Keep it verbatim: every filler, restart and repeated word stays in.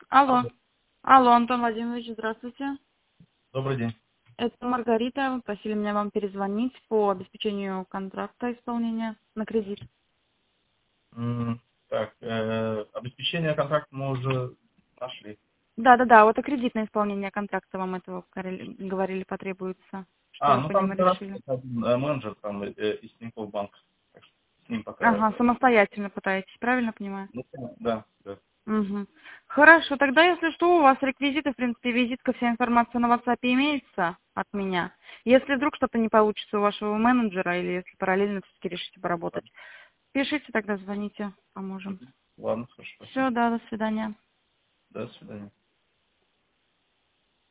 Алло. Алло. Алло, Антон Владимирович, здравствуйте. Добрый день. Это Маргарита. Вы просили меня вам перезвонить по обеспечению контракта исполнения на кредит. М, Так, э, обеспечение контракта мы уже нашли. Да-да-да, вот и кредитное исполнение контракта вам этого говорили, говорили, потребуется. Что А, вы ну по там нему как раз решили? один, э, менеджер там э, э, из Тинькофф банка. Так что с ним пока. Ага, самостоятельно пытаетесь, правильно понимаю? Ну, да, да. Угу. Хорошо, тогда если что, у вас реквизиты, в принципе, визитка, вся информация на WhatsApp имеется от меня. Если вдруг что-то не получится у вашего менеджера, или если параллельно все-таки решите поработать, пишите, тогда звоните, поможем. Ладно, хорошо, спасибо. Все, да, до свидания. До свидания.